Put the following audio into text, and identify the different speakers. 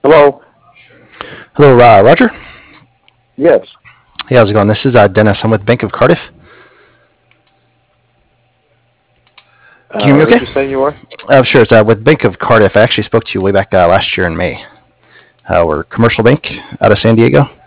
Speaker 1: Hello.
Speaker 2: Hello, Roger.
Speaker 1: Yes.
Speaker 2: Hey, how's it going? This is Dennis. I'm with Bank of Cardiff. Can you hear me
Speaker 1: Who'd
Speaker 2: okay?
Speaker 1: you say you were?
Speaker 2: Sure. It's with Bank of Cardiff. I actually spoke to you way back last year in May. We're a commercial bank out of San Diego.